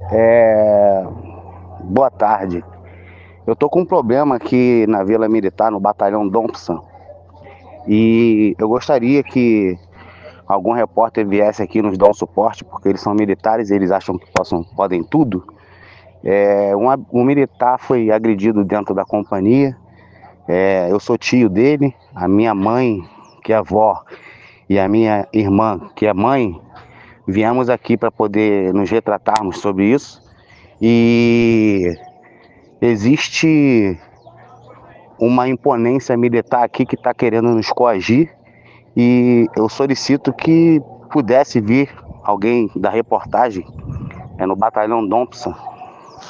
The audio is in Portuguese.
É, Boa tarde. Eu tô com um problema aqui na Vila Militar, no Batalhão Thompson, e eu gostaria que algum repórter viesse aqui nos dar um suporte, porque eles são militares, eles acham que podem tudo. Um militar foi agredido dentro da companhia. Eu sou tio dele, a minha mãe, que é avó, e a minha irmã, que é mãe, viemos aqui para poder nos retratarmos sobre isso. E existe uma imponência militar aqui que está querendo nos coagir, e eu solicito que pudesse vir alguém da reportagem no Batalhão Thompson